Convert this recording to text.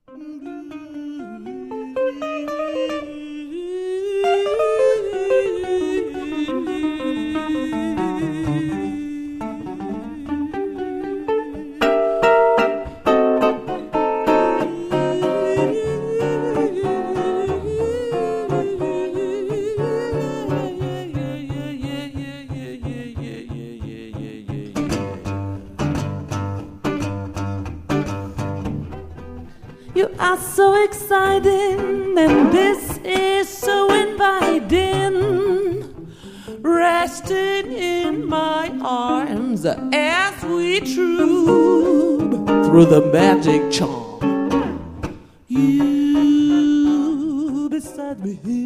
You are so exciting, and this is so inviting. Resting in my arms as we troop through the magic charm. You beside me.